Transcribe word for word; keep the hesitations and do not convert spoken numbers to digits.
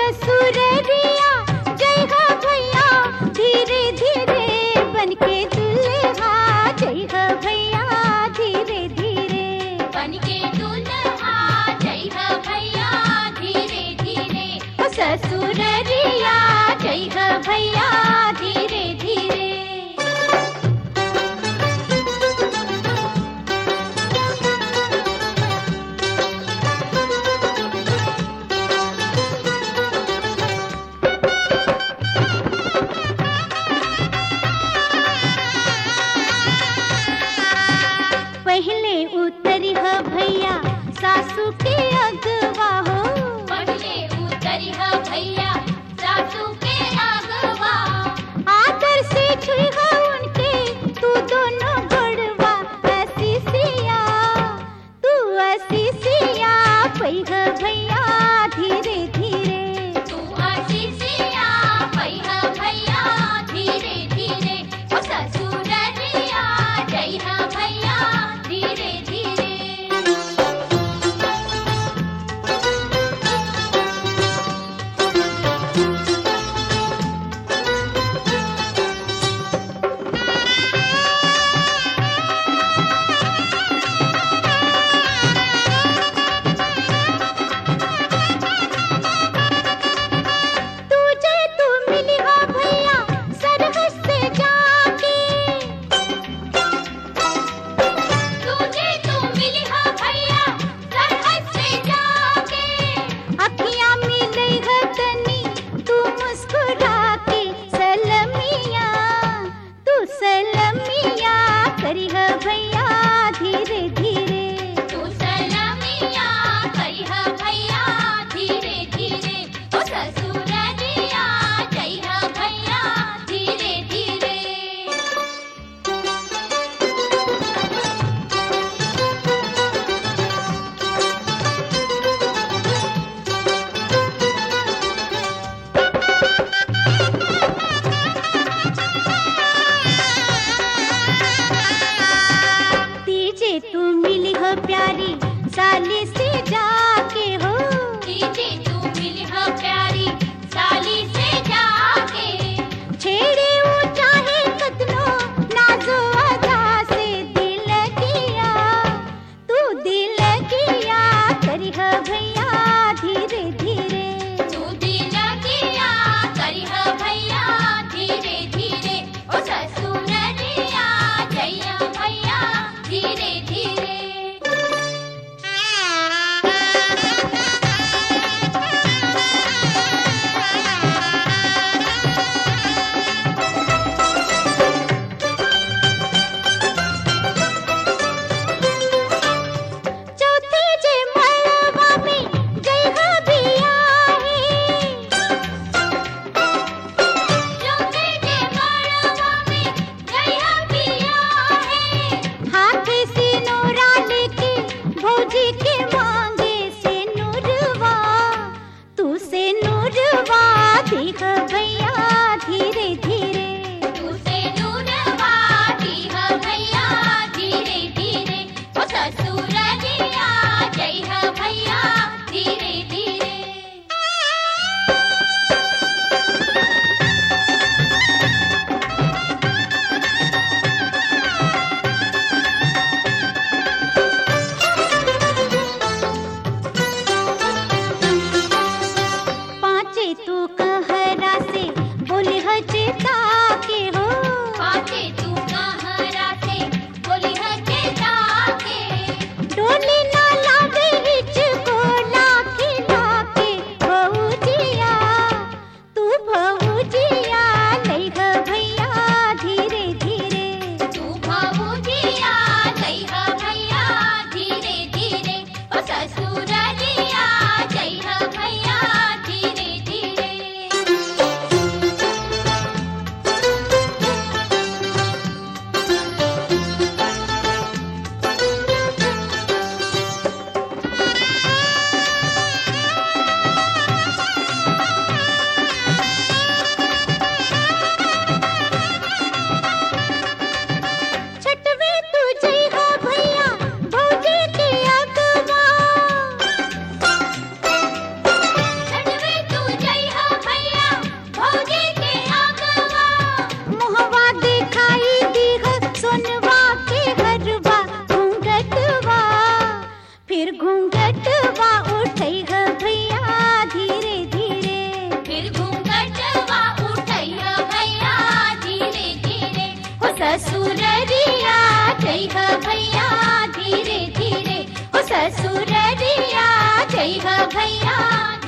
ससुररिया जय हो भैया धीरे धीरे बनके दुल्हा जय हो भैया धीरे धीरे बनके दुल्हा जय हो भैया धीरे धीरे ससुररिया जय हो भैया धीरे धीरे पहले उतरी हो भैया सासू के अगवा हो पहले उतरी हो भैया सासू के अगवा आदर से छुई हो उनके तू दोनों गोड़वा ऐसी सिया तू ऐसी सिया पई हो भैया धीरे धीरे तू आशीषिया पई हो भैया धीरे धीरे ओ ससुररिया जय हो भैया धीरे धीरे तुझे तू मिली हो भैया सरहद से जाके तुझे तू मिली हो भैया सरहद से जाके अखियां मिली हो तनी तू मुस्कुरा के सलमिया तू सलमिया करी हो भैया धीरे धीरे तू सलामिया करी हो भैया धीरे धीरे ओ ससुररिया जय हो भैया धीरे धीरे तीजे तू मिली हो प्यारी साली से जाके हो तीजे तू मिली हो प्यारी साली से जाके छेड़े ऊंचा है कदनो नाजो अदा से दिल किया तू दिल किया करी हो भैया धीरे धीरे तू दिल किया करी हो भैया धीरे धीरे ओ ससुररिया जय हो भैया धीरे धीरे चौथे जे मलवा में जय हो बिया है चौथे के मड़वा में जय हो पिया है हाथ से नूरा लेके भौजी के मांगे से नूरवा तू से नूरवा दिख भैया धीरे धीरे तू से नूरवा दी हो भैया धीरे धीरे ओ ससुररिया जय हो भैया धीरे धीरे पांचे तू कहरा से जय ह भैया धीरे धीरे ओ ससुररिया जय ह भैया